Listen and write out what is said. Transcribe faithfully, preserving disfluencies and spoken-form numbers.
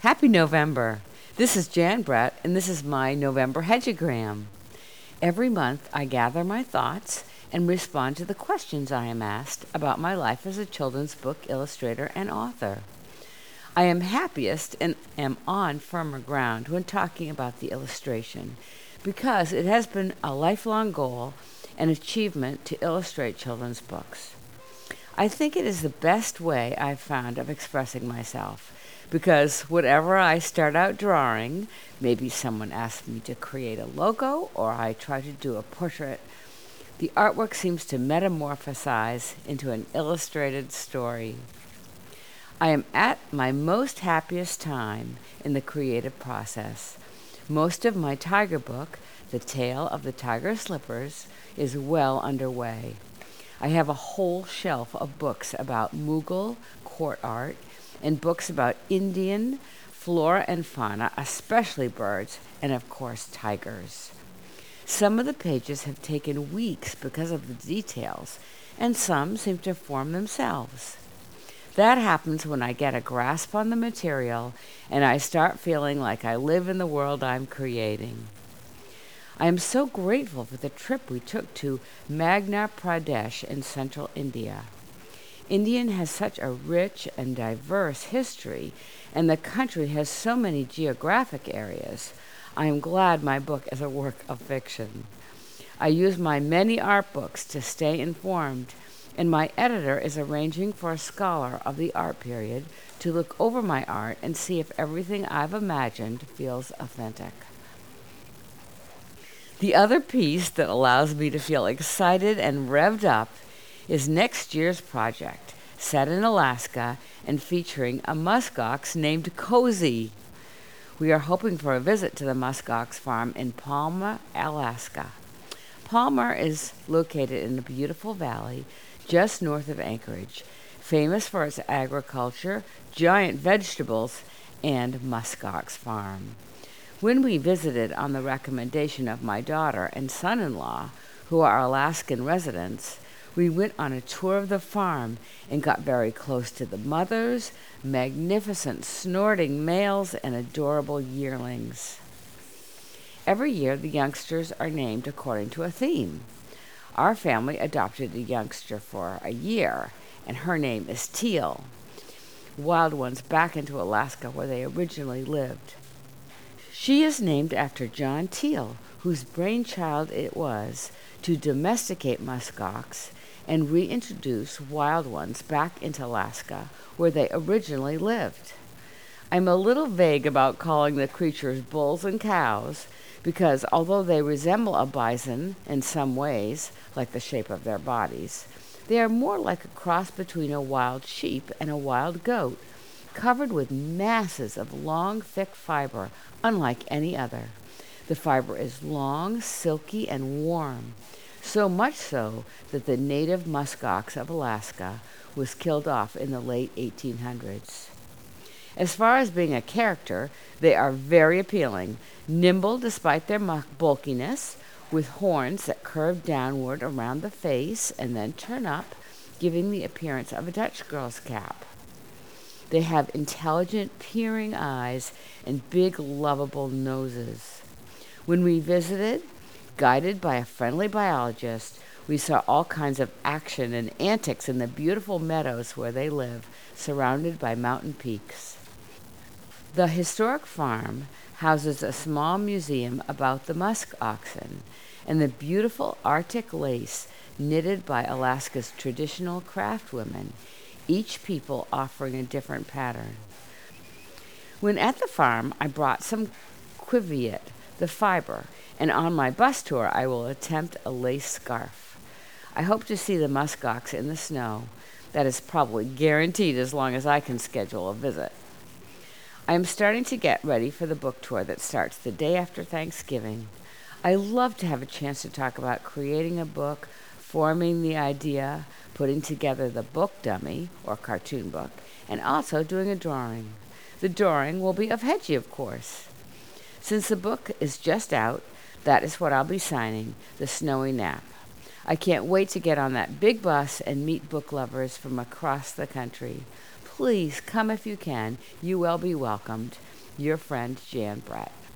Happy November. This is Jan Brett, and this is my November Hedgeogram. Every month, I gather my thoughts and respond to the questions I am asked about my life as a children's book illustrator and author. I am happiest and am on firmer ground when talking about the illustration because it has been a lifelong goal and achievement to illustrate children's books. I think it is the best way I've found of expressing myself because whatever I start out drawing, maybe someone asks me to create a logo or I try to do a portrait, the artwork seems to metamorphosize into an illustrated story. I am at my most happiest time in the creative process. Most of my tiger book, The Tale of the Tiger Slippers, is well underway. I have a whole shelf of books about Mughal court art and books about Indian flora and fauna, especially birds, and of course tigers. Some of the pages have taken weeks because of the details, and some seem to form themselves. That happens when I get a grasp on the material and I start feeling like I live in the world I'm creating. I am so grateful for the trip we took to Madhya Pradesh in central India. India has such a rich and diverse history, and the country has so many geographic areas. I am glad my book is a work of fiction. I use my many art books to stay informed, and my editor is arranging for a scholar of the art period to look over my art and see if everything I've imagined feels authentic. The other piece that allows me to feel excited and revved up is next year's project, set in Alaska and featuring a muskox named Cozy. We are hoping for a visit to the muskox farm in Palmer, Alaska. Palmer is located in a beautiful valley just north of Anchorage, famous for its agriculture, giant vegetables, and muskox farm. When we visited on the recommendation of my daughter and son-in-law, who are Alaskan residents, we went on a tour of the farm and got very close to the mothers, magnificent snorting males, and adorable yearlings. Every year, the youngsters are named according to a theme. Our family adopted a youngster for a year, and her name is Teal. Wild ones back into Alaska where they originally lived. She is named after John Teal, whose brainchild it was to domesticate muskox and reintroduce wild ones back into Alaska where they originally lived. I'm a little vague about calling the creatures bulls and cows because although they resemble a bison in some ways, like the shape of their bodies, they are more like a cross between a wild sheep and a wild goat, covered with masses of long, thick fiber, unlike any other. The fiber is long, silky, and warm, so much so that the native muskox of Alaska was killed off in the late eighteen hundreds. As far as being a character, they are very appealing, nimble despite their bulkiness, with horns that curve downward around the face and then turn up, giving the appearance of a Dutch girl's cap. They have intelligent, peering eyes and big, lovable noses. When we visited, guided by a friendly biologist, we saw all kinds of action and antics in the beautiful meadows where they live, surrounded by mountain peaks. The historic farm houses a small museum about the musk oxen and the beautiful Arctic lace knitted by Alaska's traditional craft women, each people offering a different pattern. When at the farm, I brought some quiviet, the fiber, and on my bus tour, I will attempt a lace scarf. I hope to see the muskox in the snow. That is probably guaranteed as long as I can schedule a visit. I am starting to get ready for the book tour that starts the day after Thanksgiving. I love to have a chance to talk about creating a book, forming the idea, putting together the book dummy, or cartoon book, and also doing a drawing. The drawing will be of Hedgie, of course. Since the book is just out, that is what I'll be signing, The Snowy Nap. I can't wait to get on that big bus and meet book lovers from across the country. Please come if you can. You will be welcomed. Your friend, Jan Brett.